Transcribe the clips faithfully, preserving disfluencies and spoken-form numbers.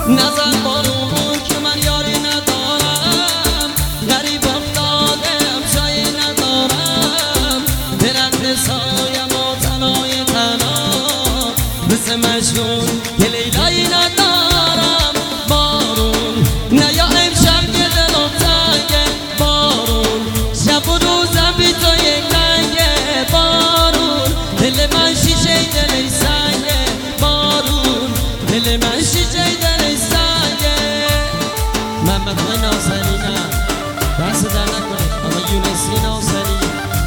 نظر بارون که من یاری ندارم، غریب افتادم جایی ندارم، درد سایم و تنهای تنها، مثل مجنون یه لیلایی ندارم. بارون نیا امشب که دلم تنگه، بارون شب و روزم بی تو یک رنگه، بارون دل من شیشه دل سنگه، بارون دل من شیشه دل سنگه. محمد آقای ناصرینم دست در نکنه، آقای یونسی ناصری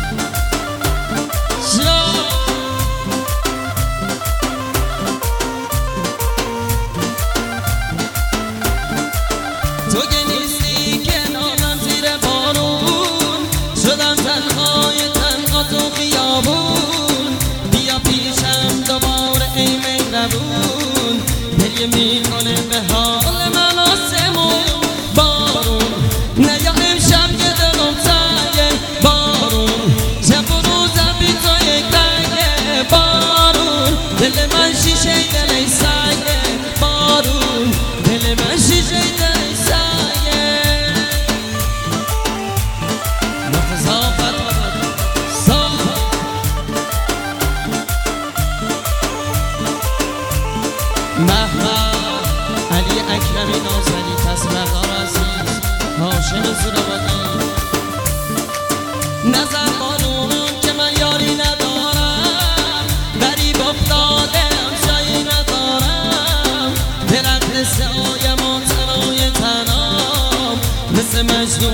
تو که نیستی کنارم زیر بارون، شدم تنهای تنها تو خیابون. بیا پیشم دوباره ای مهربون، دل میکنه به حال من آسمون. بارون نیا امشب که دلم تنگه، بارون شب و روزم بی تو یک رنگه، بارون دل من شیشه دل سنگه، بارون دل من شیشه دل علی اکرمی نازنی تصمغار عزیز هاشم زورآبادی. نظر بارون که من یاری ندارم، غریب افتادم جایی ندارم، درد سایم و تنهای تنام، مثل مجنون